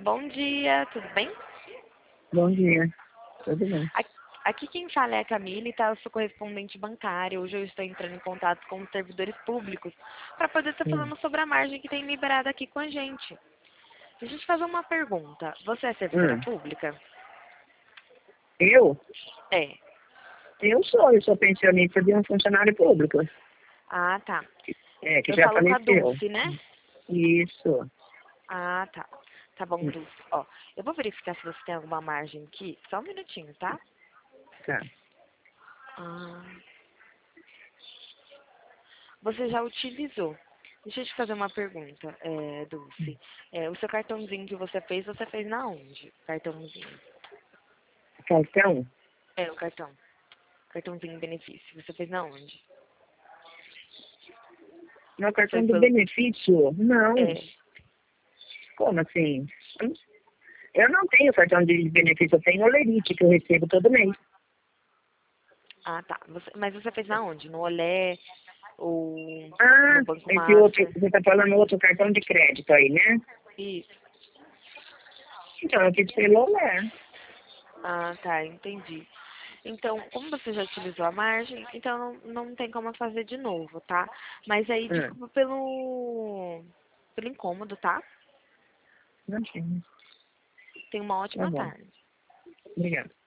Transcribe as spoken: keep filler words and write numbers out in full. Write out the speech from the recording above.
Bom dia, tudo bem? Bom dia, tudo bem? Aqui quem fala é a Camille, tá? Eu sou correspondente bancária. Hoje eu estou entrando em contato com os servidores públicos para poder estar Hum. falando sobre a margem que tem liberada aqui com a gente. Deixa eu te fazer uma pergunta. Você é servidora Hum. pública? Eu? É. Eu sou, eu sou pensionista de um funcionário público. Ah, tá. É, que Eu já falo com a faleceu. Dulce, né? Isso. Ah, tá. Tá bom, Hum. Dulce. Ó, eu vou verificar se você tem alguma margem aqui. Só um minutinho, tá? Tá. Ah. Você já utilizou. Deixa eu te fazer uma pergunta, é, Dulce. É, o seu cartãozinho que você fez, você fez na onde? Cartãozinho. Cartão? É, o cartão. Cartãozinho benefício. Você fez na onde? Meu Foi cartão de pelo... benefício? Não. É. Como assim? Eu não tenho cartão de benefício, eu tenho o Lerite, que eu recebo todo mês. Ah, tá. Você... Mas você fez na onde? No Olé ou Ah, no Banco esse outro, Master? você está falando outro cartão de crédito aí, né? Isso. Então, eu fiz pelo Olé. Ah, tá. Entendi. Então, como você já utilizou a margem, então não, não tem como fazer de novo, tá? Mas aí, Hum. desculpa pelo, pelo incômodo, tá? Não sei. Tenha uma Tá ótima bom. tarde. Obrigada.